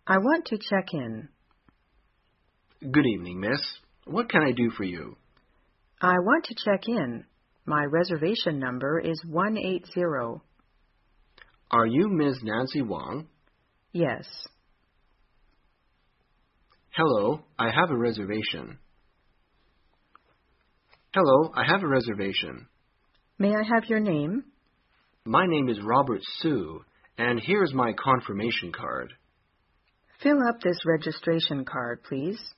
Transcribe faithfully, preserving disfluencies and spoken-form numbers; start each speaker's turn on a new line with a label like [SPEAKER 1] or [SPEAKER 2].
[SPEAKER 1] I want to check in.
[SPEAKER 2] Good evening, miss. What can I do for you?
[SPEAKER 1] I want to check in. My reservation number is one eight zero.
[SPEAKER 2] Are you Miss Nancy Wong?
[SPEAKER 1] Yes.
[SPEAKER 2] Hello, I have a reservation. Hello, I have a reservation.
[SPEAKER 1] May I have your name?
[SPEAKER 2] My name is Robert Sue, and here's my confirmation card.
[SPEAKER 1] Fill up this registration card, please.